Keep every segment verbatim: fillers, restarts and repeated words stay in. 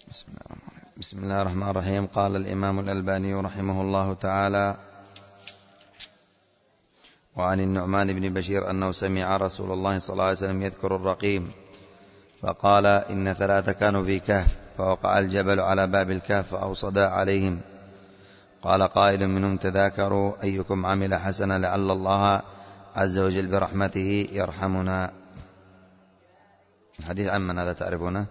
بسم الله الرحمن الرحيم. بسم الله الرحمن الرحيم. قال الإمام الألباني رحمه الله تعالى: وعن النعمان بن بشير أنه سمع رسول الله صلى الله عليه وسلم يذكر الرقيم فقال: إن ثلاثة كانوا في كهف فوقع الجبل على باب الكهف فأوصدا عليهم. قال قائل منهم: تذاكروا أيكم عمل حسنا لعل الله عز وجل برحمته يرحمنا. الحديث عن من هذا تعرفونه؟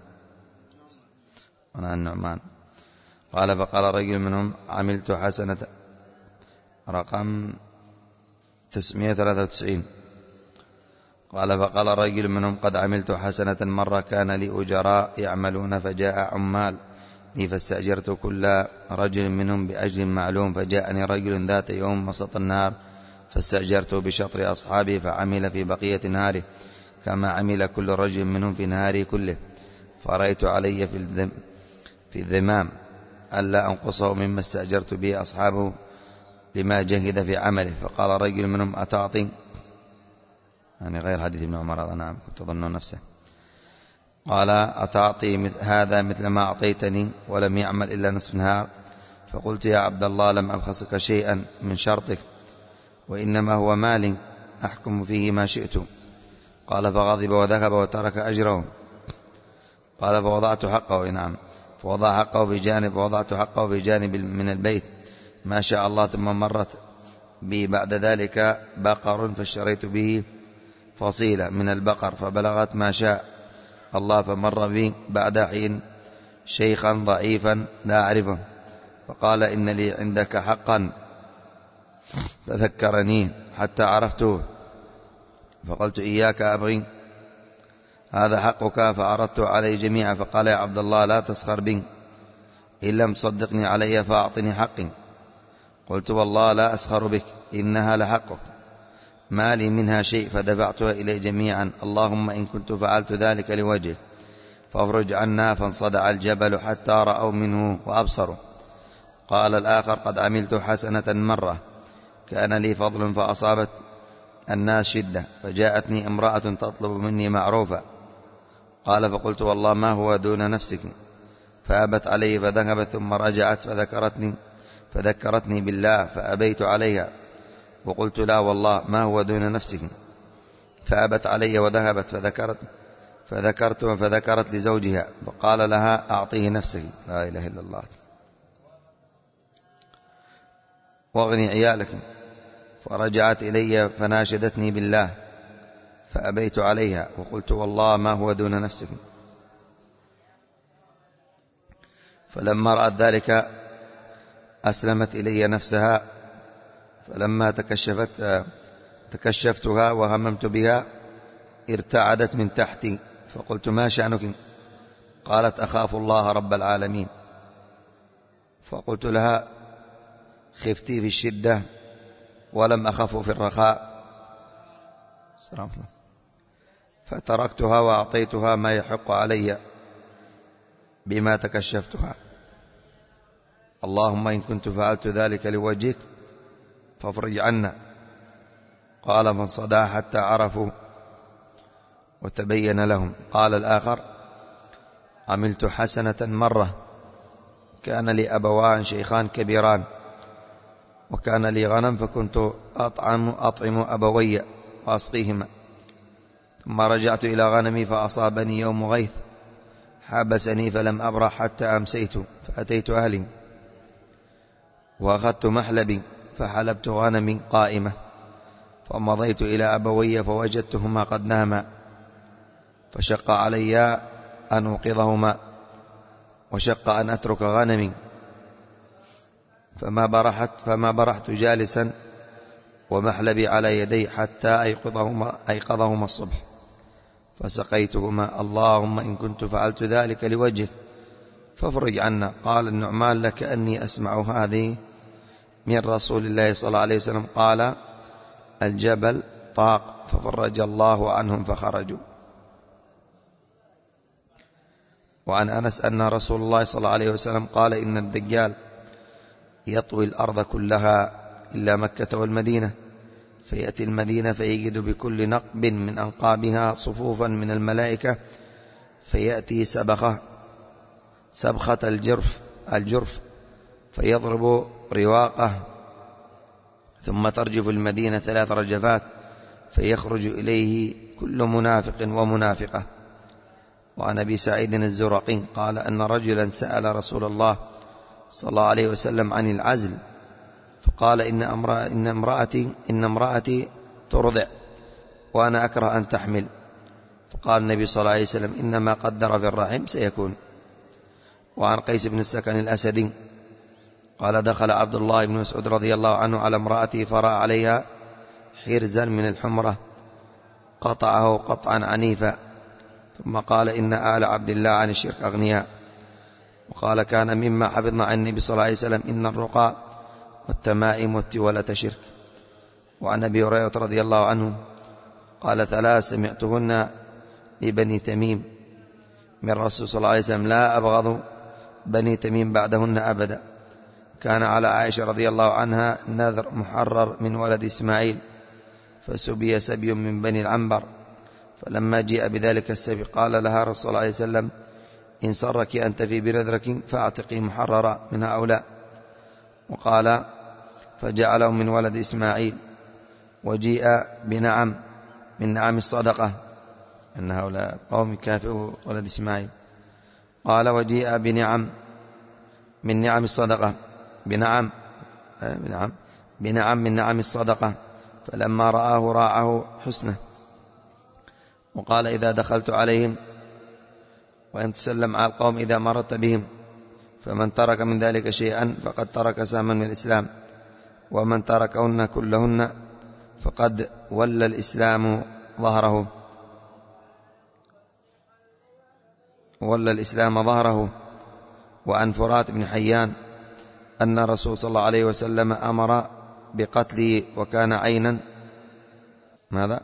عن النعمان. قال: فقال رجل منهم: عملت حسنة، رقم تسعمائة وثلاثة وتسعين. قال: فقال رجل منهم: قد عملت حسنة مرة، كان لي أجراء يعملون فجاء عمال لي فاستأجرت كل رجل منهم بأجل معلوم، فجاءني رجل ذات يوم وسط النهار فاستأجرته بشطر أصحابه فعمل في بقية نهاره كما عمل كل رجل منهم في نهاره كله، فرأيت علي في الذم في الذمام ألا أنقصه مما استأجرت به أصحابه لما جهد في عمله. فقال رجل منهم: أتعطي، يعني غير حديث ابن عمر هذا، نعم كنت أظن نفسه. قال: أتعطي هذا مثل ما أعطيتني ولم يعمل إلا نصف نهار؟ فقلت: يا عبد الله، لم أبخسك شيئا من شرطك، وإنما هو مالي أحكم فيه ما شئت. قال: فغضب وذهب وترك أجره. قال: فوضعت حقه، نعم فوضع حقه في جانب فوضعت حقه في جانب من البيت ما شاء الله. ثم مرت بي بعد ذلك بقر فاشتريت به فصيلة من البقر فبلغت ما شاء الله. فمر بي بعد حين شيخا ضعيفا لا أعرفه فقال: إن لي عندك حقا، فذكرني حتى عرفته فقلت: إياك أبغي، هذا حقك. فعرضت عليه جميعا فقال: يا عبد الله، لا تسخر بي، إن لم تصدقني علي فأعطني حقي. قلت: والله لا أسخر بك، إنها لحقك، ما لي منها شيء. فدفعتها إليه جميعا: اللهم إن كنت فعلت ذلك لوجهك فافرج عنا. فانصدع الجبل حتى رأوا منه وأبصروا. قال الآخر: قد عملت حسنة مرة، كان لي فضل فأصابت الناس شدة، فجاءتني امرأة تطلب مني معروفا. قال: فقلت: والله ما هو دون نفسك. فأبت علي فذهبت، ثم رجعت فذكرتني فذكرتني بالله فأبيت عليها، وقلت: لا والله ما هو دون نفسك. فأبت علي وذهبت فذكرت فذكرت فذكرت لزوجها فقال لها: أعطيه نفسك، لا إله إلا الله، واغني عيالك. فرجعت إلي فناشدتني بالله فأبيت عليها، وقلت: والله ما هو دون نفسك. فلما رأت ذلك أسلمت إلي نفسها. فلما تكشفت تكشفتها وهممت بها ارتعدت من تحتي، فقلت: ما شأنك؟ قالت: أخاف الله رب العالمين. فقلت لها: خفتي في الشدة ولم أخف في الرخاء. سلام الله. فتركتها وأعطيتها ما يحق علي بما تكشفتها. اللهم إن كنت فعلت ذلك لوجهك فافرج عنا. قال: فانصدع حتى عرفوا وتبين لهم. قال الآخر: عملت حسنة مرة، كان لي أبوان شيخان كبيران، وكان لي غنم فكنت أطعم, أطعم أبوي وأسقيهما، ثم رجعت إلى غنمي فأصابني يوم غيث حبسني فلم أبرح حتى أمسيت، فأتيت أهلي وأخذت محلبي فحلبت غنمي قائمة، فمضيت إلى أبوي فوجدتهما قد ناما، فشق علي أن أوقظهما وشق أن أترك غنمي، فما برحت فما برحت جالسا ومحلبي على يدي حتى أيقظهما, أيقظهما الصبح فسقيتهما. اللهم إن كنت فعلت ذلك لوجهك فافرج عنا. قال النعمان: لك أني أسمع هذه من رسول الله صلى الله عليه وسلم. قال: الجبل طاق ففرج الله عنهم فخرجوا. وعن أنس أن رسول الله صلى الله عليه وسلم قال: إن الدجال يطوي الأرض كلها إلا مكة والمدينة، فيأتي المدينة فيجد بكل نقب من أنقابها صفوفا من الملائكة، فيأتي سبخة سبخة الجرف الجرف فيضرب رواقه، ثم ترجف المدينة ثلاث رجفات فيخرج إليه كل منافق ومنافقة. وعن أبي سعيد الزرقي قال أن رجلا سأل رسول الله صلى الله عليه وسلم عن العزل، فقال إن امرأة إن امرأتي إن امرأتي ترضع وأنا أكره أن تحمل. فقال النبي صلى الله عليه وسلم إنما قدر في الرحم سيكون. وعن قيس بن السكن الأسدي قال دخل عبد الله بن مسعود رضي الله عنه على امرأته فرأى عليها حرزا من الحمرة قطعه قطعا عنيفا، ثم قال إن آل عبد الله عن الشرك أغنياء. وقال كان مما حفظنا عن النبي صلى الله عليه وسلم إن الرقى والتمائم والتولة شرك. وعن أبي هريرة رضي الله عنه قال ثلاث سمعتهن لبني تميم من الرسول صلى الله عليه وسلم لا أبغض بني تميم بعدهن أبدا. كان على عائشة رضي الله عنها نذر محرر من ولد إسماعيل فسبي سبي من بني العنبر، فلما جاء بذلك السبي قال لها رسول الله عليه وسلم إن سرك أن تفي بنذرك فأعتقي محررا من هؤلاء. وقال فجعلهم من ولد إسماعيل. وجيء بنعم من نعم الصدقة أن هؤلاء قوم كافئوا ولد إسماعيل. قال وجيء بنعم من نعم الصدقة بنعم بنعم بنعم من نعم الصدقة، فلما رآه راعه حسنه. وقال إذا دخلت عليهم وأن تسلم على القوم إذا مرت بهم، فمن ترك من ذلك شيئا فقد ترك سهما من الإسلام، ومن تركهن كلهن فقد ولى الإسلام ظهره ولى الإسلام ظهره. وعن فرات بن حيان أن رسول صلى الله عليه وسلم أمر بقتله وكان عينا. ماذا؟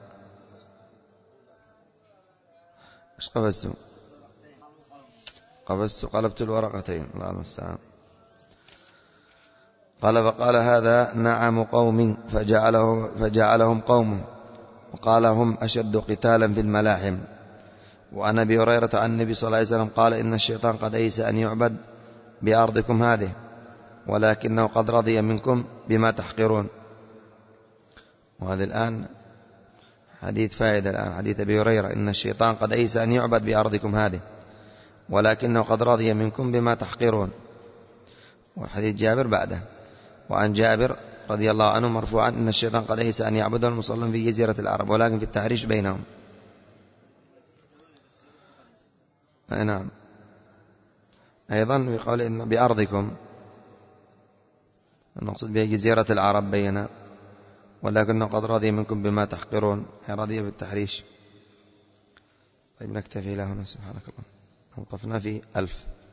ايش قفزت؟ قفزت قلبت الورقتين الله المستعان. قال فقال هذا نعم قوم فجعله فجعلهم قوم، وقال هم أشد قتالا في الملاحم. وعن أبي هريرة عن النبي صلى الله عليه وسلم قال إن الشيطان قد أيس أن يعبد بأرضكم هذه، ولكنه قد رضي منكم بما تحقرون. وهذا الآن حديث فائدة، الآن حديث أبي هريرة إن الشيطان قد أيس أن يعبد بأرضكم هذه ولكنه قد رضي منكم بما تحقرون. وحديث جابر بعده. وعن جابر رضي الله عنه مرفوعا إن الشيطان قد أيس أن يعبد المصلين في جزيرة العرب ولكن في التحريش بينهم. أي نعم. أيضا يقول إن بأرضكم المقصود بها جزيرة العرب بينا، ولكنه قد رضي منكم بما تحقرون، أي رضي بالتحريش. طيب نكتفي له هنا. سبحانك الله. وقفنا في ألف.